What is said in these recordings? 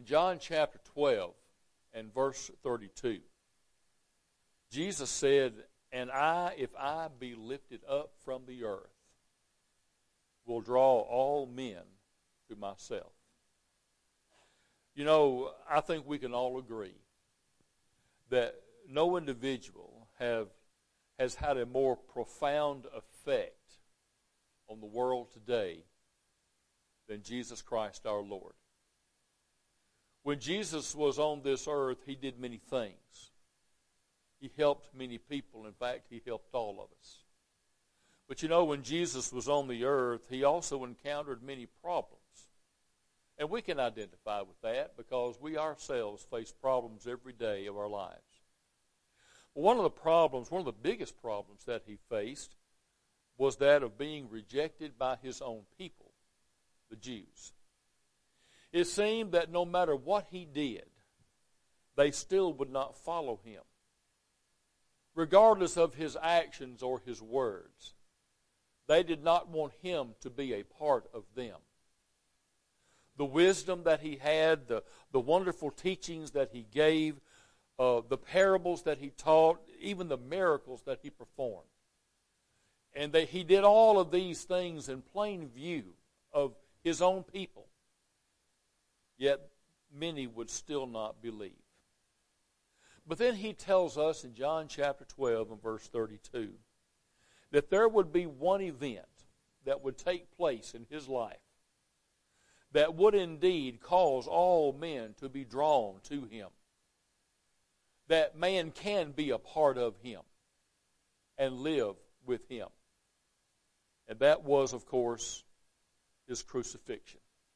In John chapter 12 and verse 32, Jesus said, "And I, if I be lifted up from the earth, will draw all men to myself." You know, I think we can all agree that no individual has had a more profound effect on the world today than Jesus Christ our Lord. When Jesus was on this earth, he did many things. He helped many people. In fact, he helped all of us. But you know, when Jesus was on the earth, he also encountered many problems. And we can identify with that because we ourselves face problems every day of our lives. One of the biggest problems that he faced was that of being rejected by his own people, the Jews. It seemed that no matter what he did, they still would not follow him. Regardless of his actions or his words, they did not want him to be a part of them. The wisdom that he had, the wonderful teachings that he gave, the parables that he taught, even the miracles that he performed. And he did all of these things in plain view of his own people. Yet many would still not believe. But then he tells us in John chapter 12 and verse 32 that there would be one event that would take place in his life that would indeed cause all men to be drawn to him. That man can be a part of him and live with him. And that was, of course, his crucifixion.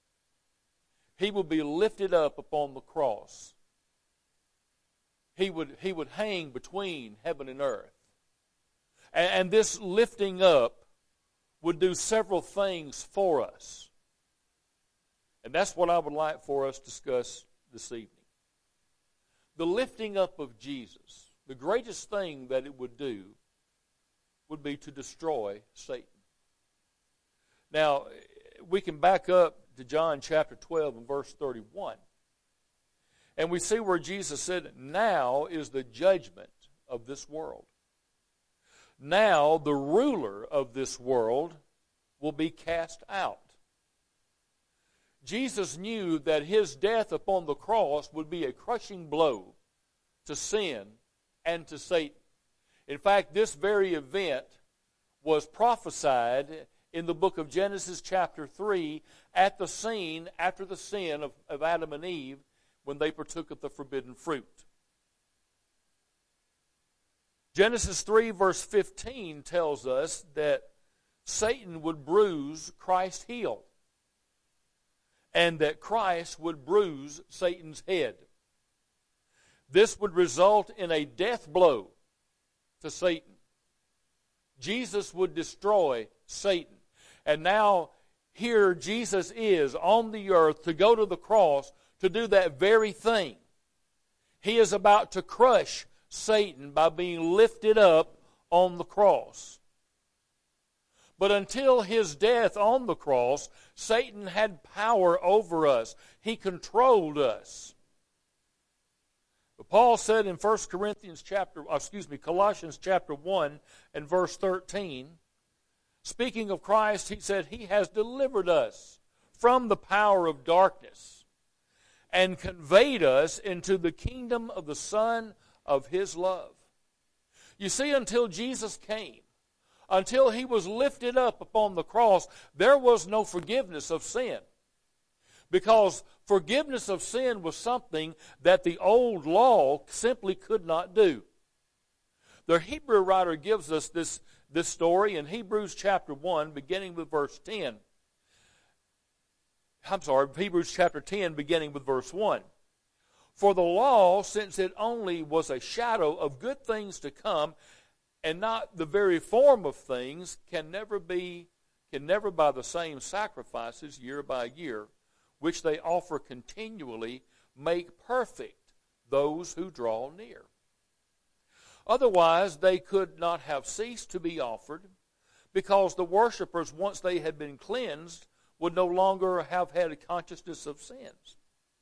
He would be lifted up upon the cross. He would hang between heaven and earth. And this lifting up would do several things for us. And that's what I would like for us to discuss this evening. The lifting up of Jesus, the greatest thing that it would do would be to destroy Satan. Now, we can back up to John chapter 12 and verse 31. And we see where Jesus said, "Now is the judgment of this world. Now the ruler of this world will be cast out." Jesus knew that his death upon the cross would be a crushing blow to sin and to Satan. In fact, this very event was prophesied in the book of Genesis chapter 3 at the scene after the sin of Adam and Eve when they partook of the forbidden fruit. Genesis 3 verse 15 tells us that Satan would bruise Christ's heel and that Christ would bruise Satan's head. This would result in a death blow to Satan. Jesus would destroy Satan. And now here Jesus is on the earth to go to the cross to do that very thing. He is about to crush Satan by being lifted up on the cross. But until his death on the cross, Satan had power over us. He controlled us. But Paul said in Colossians chapter 1 and verse 13, speaking of Christ, he said, "He has delivered us from the power of darkness and conveyed us into the kingdom of the Son of his love." You see, until Jesus came, until he was lifted up upon the cross, there was no forgiveness of sin. Because forgiveness of sin was something that the old law simply could not do. The Hebrew writer gives us this story in Hebrews chapter 1, beginning with verse 10. Hebrews chapter 10, beginning with verse 1. "For the law, since it only was a shadow of good things to come, and not the very form of things, can never by the same sacrifices year by year, which they offer continually, make perfect those who draw near. Otherwise they could not have ceased to be offered, because the worshipers, once they had been cleansed, would no longer have had a consciousness of sins.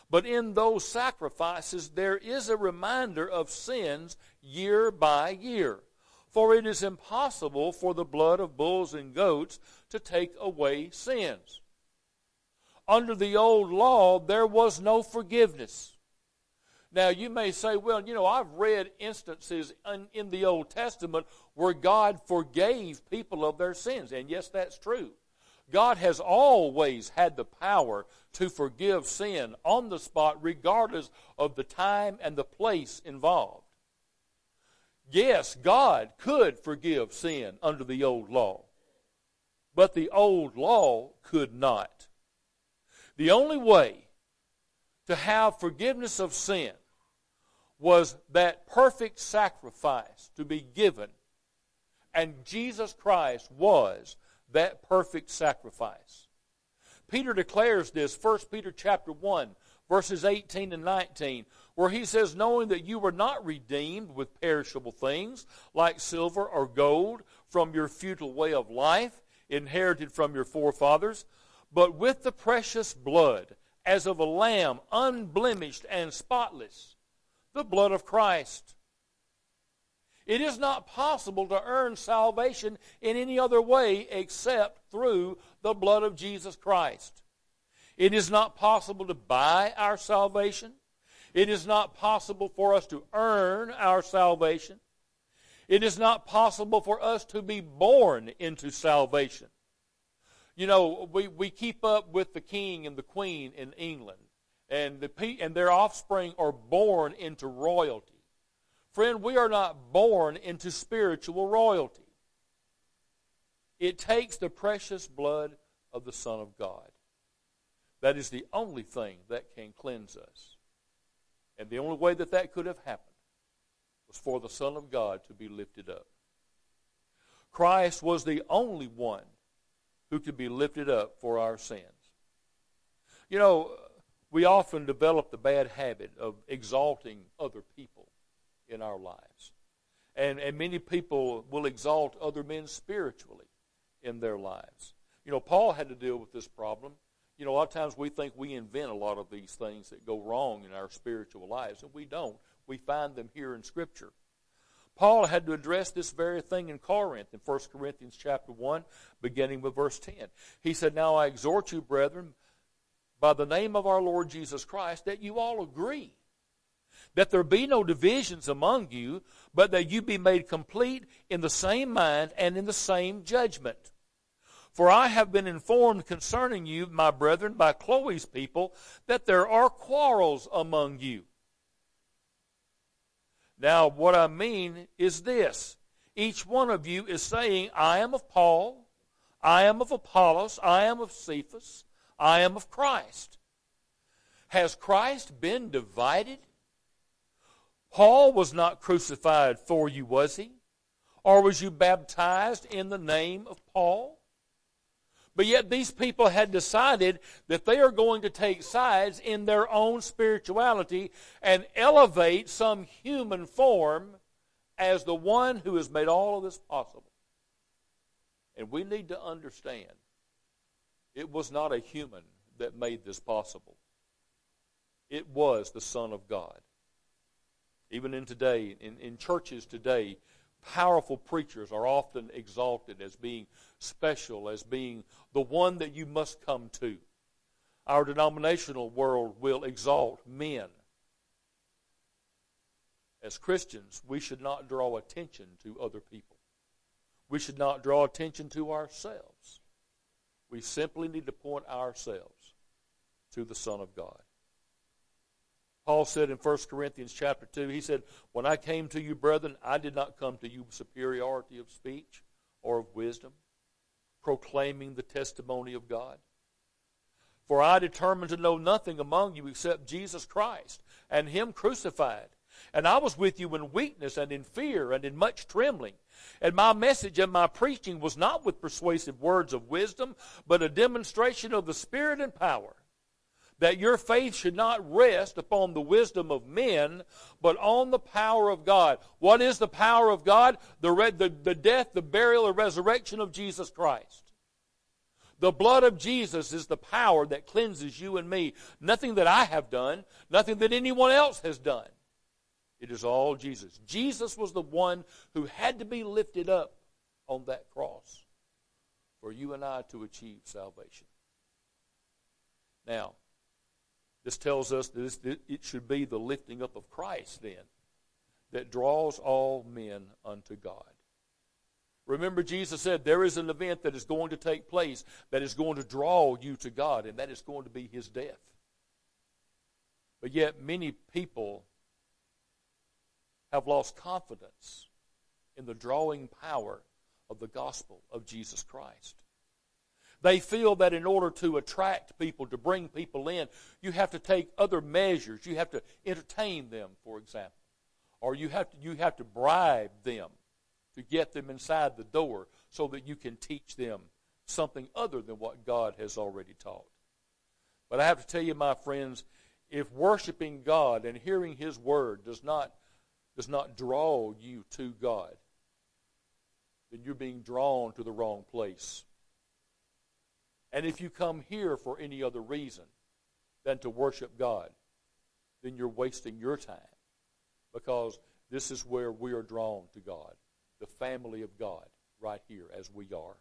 But in those sacrifices there is a reminder of sins year by year. For it is impossible for the blood of bulls and goats to take away sins. Under the old law, there was no forgiveness. Now, you may say, well, I've read instances in the Old Testament where God forgave people of their sins. And yes, that's true. God has always had the power to forgive sin on the spot, regardless of the time and the place involved. Yes, God could forgive sin under the old law, but the old law could not. The only way to have forgiveness of sin was that perfect sacrifice to be given, and Jesus Christ was that perfect sacrifice. Peter declares this, 1 Peter chapter 1, verses 18 and 19, where he says, knowing that you were not redeemed with perishable things, like silver or gold, from your futile way of life, inherited from your forefathers, but with the precious blood, as of a lamb, unblemished and spotless, the blood of Christ. It is not possible to earn salvation in any other way except through the blood of Jesus Christ. It is not possible to buy our salvation. It is not possible for us to earn our salvation. It is not possible for us to be born into salvation. We keep up with the king and the queen in England, and their offspring are born into royalty. Friend, we are not born into spiritual royalty. It takes the precious blood of the Son of God. That is the only thing that can cleanse us. And the only way that could have happened was for the Son of God to be lifted up. Christ was the only one who could be lifted up for our sins. We often develop the bad habit of exalting other people in our lives. And many people will exalt other men spiritually in their lives. Paul had to deal with this problem. A lot of times we think we invent a lot of these things that go wrong in our spiritual lives, and we don't. We find them here in Scripture. Paul had to address this very thing in Corinth, in 1 Corinthians chapter 1, beginning with verse 10. He said, now I exhort you, brethren, by the name of our Lord Jesus Christ, that you all agree, that there be no divisions among you, but that you be made complete in the same mind and in the same judgment. For I have been informed concerning you, my brethren, by Chloe's people, that there are quarrels among you. Now, what I mean is this. Each one of you is saying, I am of Paul, I am of Apollos, I am of Cephas, I am of Christ. Has Christ been divided? Paul was not crucified for you, was he? Or was you baptized in the name of Paul? But yet these people had decided that they are going to take sides in their own spirituality and elevate some human form as the one who has made all of this possible. And we need to understand, it was not a human that made this possible. It was the Son of God. Even in churches today, powerful preachers are often exalted as being special, as being the one that you must come to. Our denominational world will exalt men. As Christians, we should not draw attention to other people. We should not draw attention to ourselves. We simply need to point ourselves to the Son of God. Paul said in 1 Corinthians chapter 2, he said, when I came to you, brethren, I did not come to you with superiority of speech or of wisdom, proclaiming the testimony of God. For I determined to know nothing among you except Jesus Christ and him crucified. And I was with you in weakness and in fear and in much trembling. And my message and my preaching was not with persuasive words of wisdom, but a demonstration of the Spirit and power, that your faith should not rest upon the wisdom of men, but on the power of God. What is the power of God? The death, the burial, and resurrection of Jesus Christ. The blood of Jesus is the power that cleanses you and me. Nothing that I have done, nothing that anyone else has done. It is all Jesus. Jesus was the one who had to be lifted up on that cross for you and I to achieve salvation. Now, this tells us that it should be the lifting up of Christ then that draws all men unto God. Remember, Jesus said there is an event that is going to take place that is going to draw you to God, and that is going to be his death. But yet many people have lost confidence in the drawing power of the gospel of Jesus Christ. They feel that in order to attract people, to bring people in, you have to take other measures. You have to entertain them, for example. Or you have to bribe them to get them inside the door so that you can teach them something other than what God has already taught. But I have to tell you, my friends, if worshiping God and hearing his word does not draw you to God, then you're being drawn to the wrong place. And if you come here for any other reason than to worship God, then you're wasting your time, because this is where we are drawn to God, the family of God, right here as we are.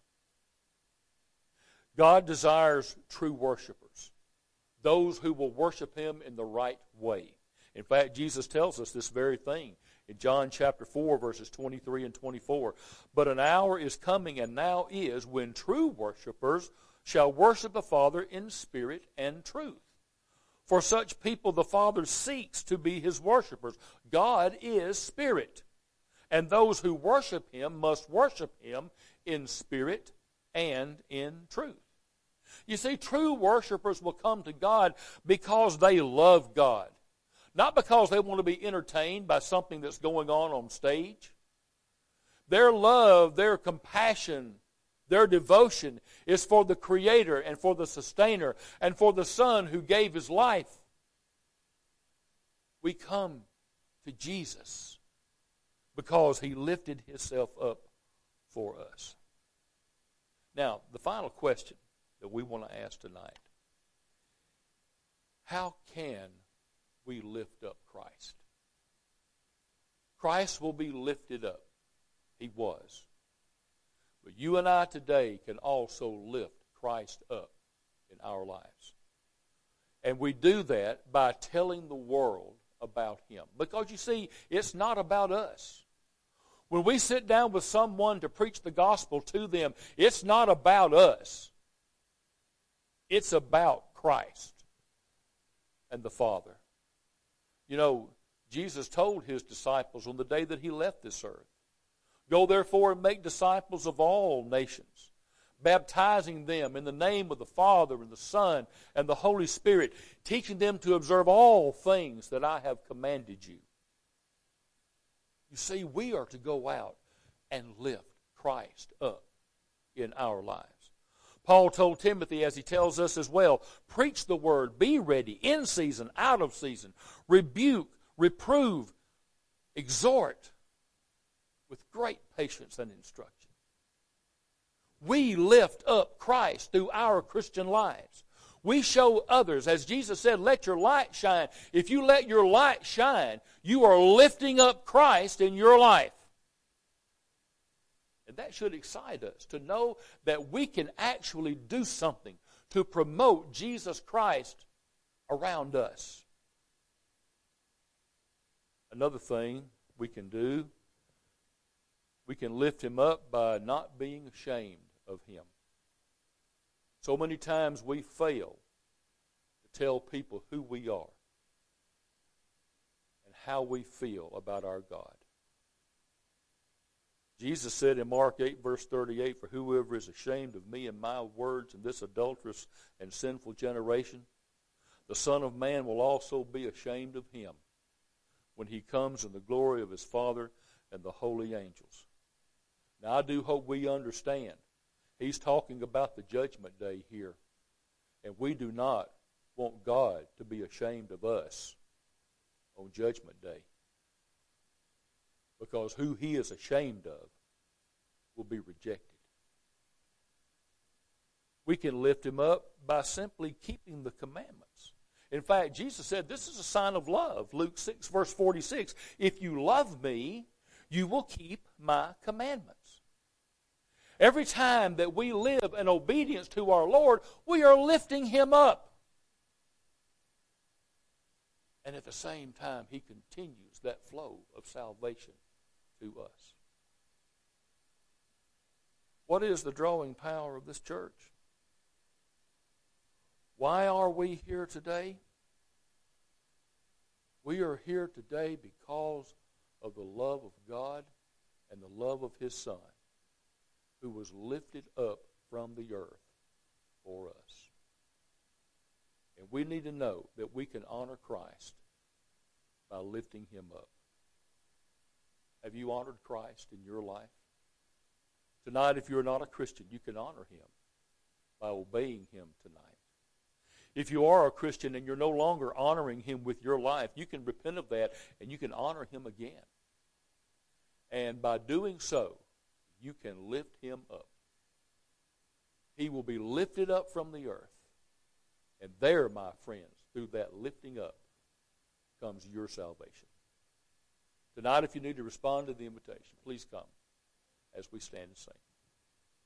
God desires true worshipers, those who will worship him in the right way. In fact, Jesus tells us this very thing in John chapter 4, verses 23 and 24. But an hour is coming, and now is, when true worshipers shall worship the Father in spirit and truth. For such people the Father seeks to be his worshipers. God is spirit, and those who worship him must worship him in spirit and in truth. You see, true worshipers will come to God because they love God, not because they want to be entertained by something that's going on stage. Their love, their compassion, their devotion is for the Creator and for the Sustainer and for the Son who gave his life. We come to Jesus because he lifted himself up for us. Now, the final question that we want to ask tonight: how can we lift up Christ? Christ will be lifted up. He was. But you and I today can also lift Christ up in our lives. And we do that by telling the world about him. Because you see, it's not about us. When we sit down with someone to preach the gospel to them, it's not about us. It's about Christ and the Father. You know, Jesus told his disciples on the day that he left this earth, "Go therefore and make disciples of all nations, baptizing them in the name of the Father and the Son and the Holy Spirit, teaching them to observe all things that I have commanded you." You see, we are to go out and lift Christ up in our lives. Paul told Timothy, as he tells us as well, preach the word, be ready, in season, out of season, rebuke, reprove, exhort with great patience and instruction. We lift up Christ through our Christian lives. We show others, as Jesus said, let your light shine. If you let your light shine, you are lifting up Christ in your life. And that should excite us to know that we can actually do something to promote Jesus Christ around us. Another thing we can do, we can lift him up by not being ashamed of him. So many times we fail to tell people who we are and how we feel about our God. Jesus said in Mark 8, verse 38, "For whoever is ashamed of me and my words in this adulterous and sinful generation, the Son of Man will also be ashamed of him when he comes in the glory of his Father and the holy angels." Now, I do hope we understand. He's talking about the judgment day here. And we do not want God to be ashamed of us on judgment day. Because who he is ashamed of will be rejected. We can lift him up by simply keeping the commandments. In fact, Jesus said this is a sign of love. Luke 6, verse 46, if you love me, you will keep my commandments. Every time that we live in obedience to our Lord, we are lifting him up. And at the same time, he continues that flow of salvation to us. What is the drawing power of this church? Why are we here today? We are here today because of the love of God and the love of his Son, who was lifted up from the earth for us. And we need to know that we can honor Christ by lifting him up. Have you honored Christ in your life? Tonight, if you're not a Christian, you can honor him by obeying him tonight. If you are a Christian and you're no longer honoring him with your life, you can repent of that and you can honor him again. And by doing so, you can lift him up. He will be lifted up from the earth. And there, my friends, through that lifting up comes your salvation. Tonight, if you need to respond to the invitation, please come as we stand and sing.